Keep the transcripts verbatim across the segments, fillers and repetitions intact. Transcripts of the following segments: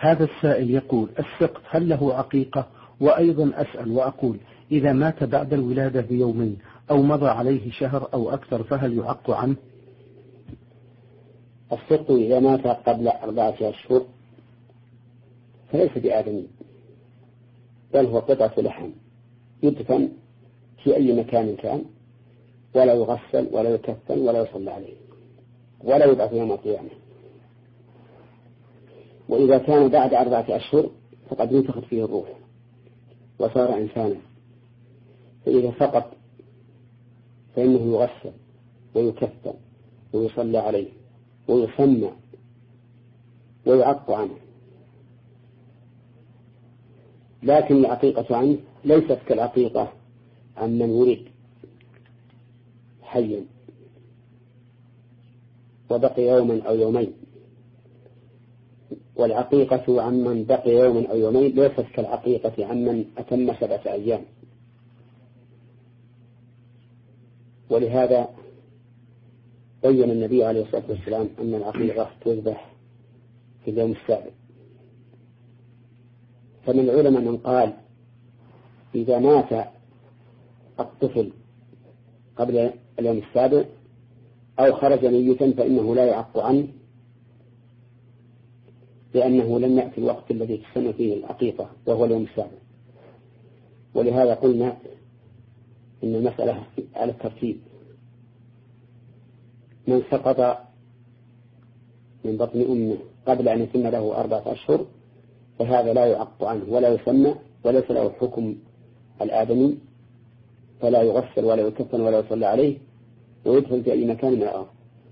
هذا السائل يقول: السقط هل له عقيقة؟ وأيضا أسأل وأقول: إذا مات بعد الولادة بيومين أو مضى عليه شهر أو أكثر فهل يعق عنه؟ السقط إذا مات قبل أربعة أشهر فليس بآدمي، بل هو قطعة لحم يدفن في أي مكان كان، ولا يغسل ولا يكفن ولا يصلى عليه ولا يبعث يوم القيامة. وإذا كان بعد أربعة أشهر فقد نفخت فيه الروح وصار إنسانا، فإذا سقط فإنه يغسل ويكفن ويصلى عليه ويسمى ويعق عنه. لكن العقيقة عنه ليست كالعقيقة عمن ولد حيا وبقي يوما أو يومين، والعقيقة عمن بقي يوما أو يومين ليست كالعقيقة عمن أتم سبعة أيام. ولهذا بين النبي عليه الصلاة والسلام أن العقيقة تذبح في اليوم السابع. فمن العلماء من قال إذا مات الطفل قبل اليوم السابع أو خرج ميتا فإنه لا يعق عنه، لأنه لم يأتي الوقت الذي تسمى فيه العقيقة وهو اليوم السابع. ولهذا قلنا إن المسألة على الترتيب: من سقط من بطن أمه قبل أن يتم له أربعة أشهر فهذا لا يعق عنه ولا يسمى وليس له حكم الآدمي، فلا يغسل ولا يكفن ولا يصلى عليه ويدخل في أي مكان من الأرض.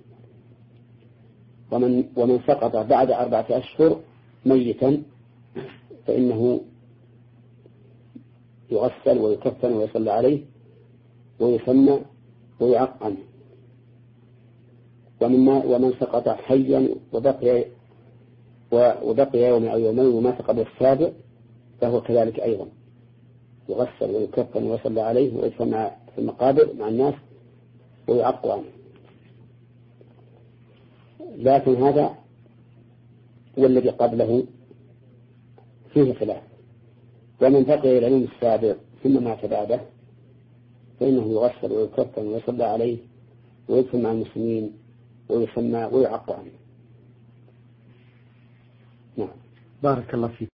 ومن, ومن سقط بعد أربعة أشهر ميتا فإنه يغسل ويكفن ويصلى عليه ويسمى ويعق عنه. ومن سقط حيا وبقي وبقي يوم أو يومين ومات قبل السابع فهو كذلك أيضا يغسل ويكفن ويصلى عليه ويدفن في المقابر مع الناس ويعق عنه. لكن هذا والذي قبله فيه خلاف. ومن بقي إلى اليوم السابع ثم مات بعده فإنه يغسل ويكفن ويصلى عليه ويدفن مع المسلمين ويسمى ويعق عنه. نعم. بارك الله فيك.